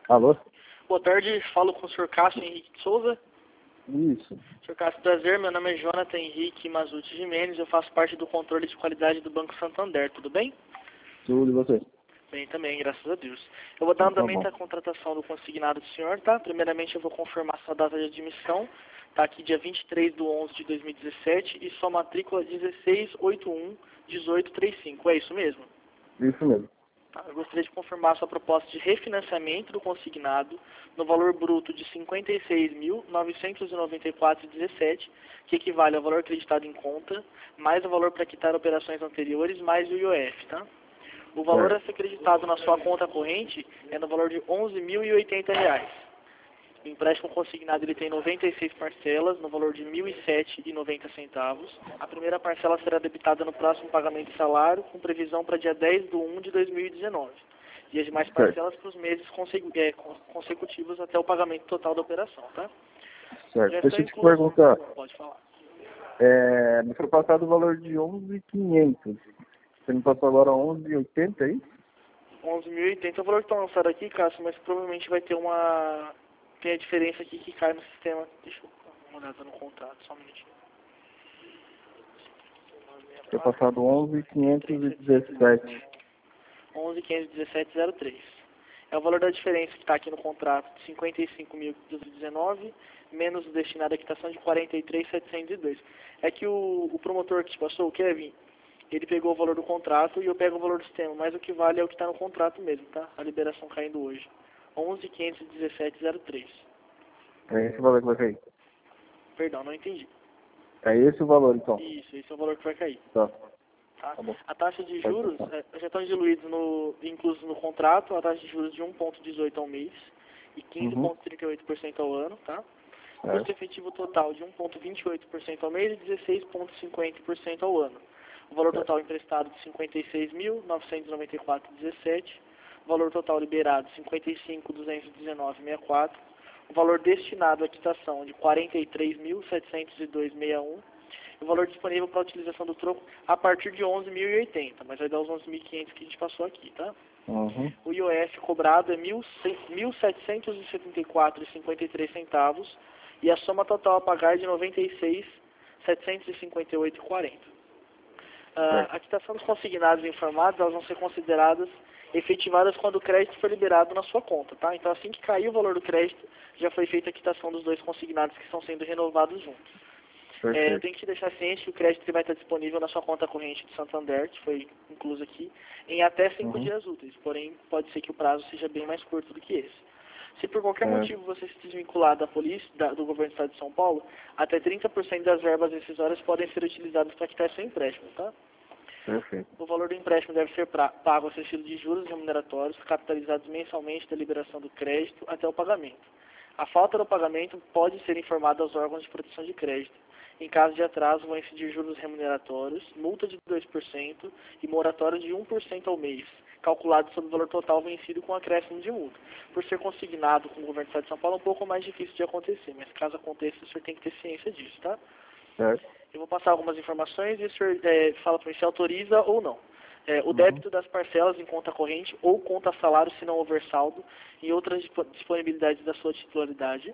Alô? Boa tarde, falo com o Sr. Cássio Henrique de Souza. Isso. Sr. Cássio, prazer, meu nome é Jonathan Henrique Mazuti Jimenez, eu faço parte do controle de qualidade do Banco Santander, tudo bem? Tudo e você? Bem também, graças a Deus. Eu vou dar Então, andamento bom. à contratação do consignado do senhor, tá? Primeiramente eu vou confirmar sua data de admissão, tá aqui dia 23/11 de 2017 e sua matrícula 1681-1835, é isso mesmo? Isso mesmo. Tá, eu gostaria de confirmar sua proposta de refinanciamento do consignado no valor bruto de R$ 56.994,17, que equivale ao valor acreditado em conta, mais o valor para quitar operações anteriores, mais o IOF, tá? O valor a ser acreditado na sua conta corrente é no valor de R$ 11.080. O empréstimo consignado ele tem 96 parcelas, no valor de R$ 1.007,90. A primeira parcela será debitada no próximo pagamento de salário, com previsão para dia 10/1 de 2019. E as demais parcelas para os meses consecutivos até o pagamento total da operação, tá? Certo. Já Deixa está eu te incluso. perguntar. Pode falar. Me foi passado o valor de 11.500. Você me passou agora 11.080, é isso? 11.080 é o valor que está lançado aqui, Cássio, mas provavelmente vai ter tem a diferença aqui que cai no sistema. Deixa eu dar uma olhada no contrato, só um minutinho. Foi passado 11.517. 11.517,03. É o valor da diferença que está aqui no contrato de 55.219, menos o destinado à quitação de 43.702. É que o promotor que te passou, o Kevin, ele pegou o valor do contrato e eu pego o valor do sistema, mas o que vale é o que está no contrato mesmo, tá? A liberação caindo hoje. 11.517,03. É esse o valor que vai cair? Perdão, não entendi. É esse o valor, então? Isso, esse é o valor que vai cair. Tá. Tá? Tá bom. A taxa de Pode juros passar. já estão diluídos, inclusos no contrato, a taxa de juros de 1,18 ao mês e 15,38% ao ano, tá? Custo efetivo total de 1,28% ao mês e 16,50% ao ano. O valor total emprestado de 56.994,17. O valor total liberado 55.219,64. O valor destinado à quitação de 43.702,61. O valor disponível para a utilização do troco a partir de 11.080, mas vai dar os 11.500 que a gente passou aqui, tá? Uhum. O IOF cobrado é 1.774,53 centavos e a soma total a pagar é de 96.758,40. A quitação dos consignados informados, elas vão ser consideradas efetivadas quando o crédito for liberado na sua conta, tá? Então assim que cair o valor do crédito, já foi feita a quitação dos dois consignados que estão sendo renovados juntos. Eu tenho que te deixar ciente que o crédito vai estar disponível na sua conta corrente de Santander, que foi incluso aqui, em até 5 dias úteis, porém pode ser que o prazo seja bem mais curto do que esse. Se por qualquer motivo você se desvincular da polícia, do governo do estado de São Paulo, até 30% das verbas decisórias podem ser utilizadas para quitar seu empréstimo, tá? Perfeito. O valor do empréstimo deve ser pago acrescido de juros remuneratórios, capitalizados mensalmente da liberação do crédito até o pagamento. A falta do pagamento pode ser informada aos órgãos de proteção de crédito. Em caso de atraso, vão incidir juros remuneratórios, multa de 2% e moratório de 1% ao mês, calculado sobre o valor total vencido com acréscimo de multa. Por ser consignado com o governo do estado de São Paulo, é um pouco mais difícil de acontecer, mas caso aconteça, o senhor tem que ter ciência disso, tá? Certo. Eu vou passar algumas informações e o senhor fala para mim se autoriza ou não. O débito das parcelas em conta corrente ou conta salário, se não houver saldo, e outras disponibilidades da sua titularidade.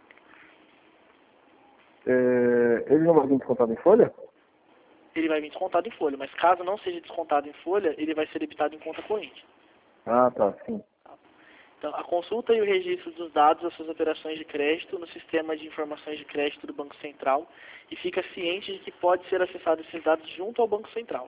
Ele não vai vir descontado em folha? Ele vai vir descontado em folha, mas caso não seja descontado em folha, ele vai ser debitado em conta corrente. Ah, tá, sim. Então, a consulta e o registro dos dados das suas operações de crédito no sistema de informações de crédito do Banco Central e fica ciente de que pode ser acessado esses dados junto ao Banco Central.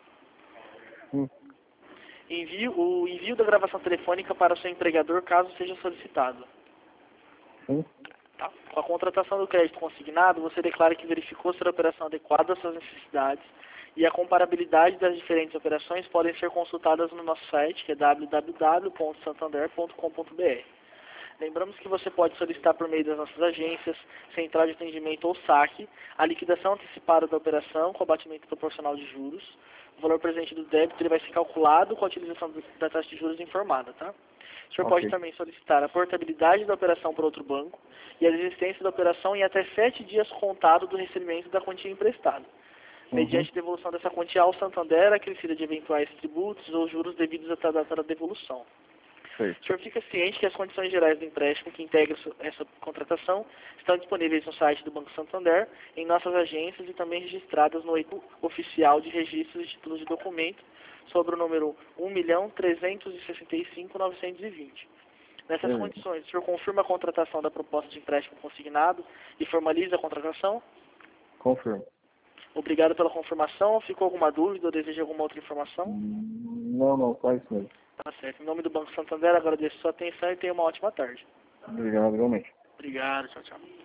O envio da gravação telefônica para o seu empregador caso seja solicitado. Tá. Com a contratação do crédito consignado, você declara que verificou ser a operação adequada às suas necessidades e a comparabilidade das diferentes operações podem ser consultadas no nosso site, que é www.santander.com.br. Lembramos que você pode solicitar por meio das nossas agências, central de atendimento ou saque, a liquidação antecipada da operação com abatimento proporcional de juros. O valor presente do débito ele vai ser calculado com a utilização da taxa de juros informada, tá? O senhor pode também solicitar a portabilidade da operação para outro banco e a desistência da operação em até 7 dias contado do recebimento da quantia emprestada. Mediante devolução dessa quantia ao Santander, acrescida de eventuais tributos ou juros devidos até a data da devolução. Certo. O senhor fica ciente que as condições gerais do empréstimo que integram essa contratação estão disponíveis no site do Banco Santander, em nossas agências e também registradas no EITU oficial de registros de títulos de documento sobre o número 1.365.920. Nessas condições, o senhor confirma a contratação da proposta de empréstimo consignado e formaliza a contratação? Confirmo. Obrigado pela confirmação. Ficou alguma dúvida ou deseja alguma outra informação? Não, só isso mesmo. Tá certo. Em nome do Banco Santander, agradeço a sua atenção e tenha uma ótima tarde. Obrigado, igualmente. Obrigado. Tchau, tchau.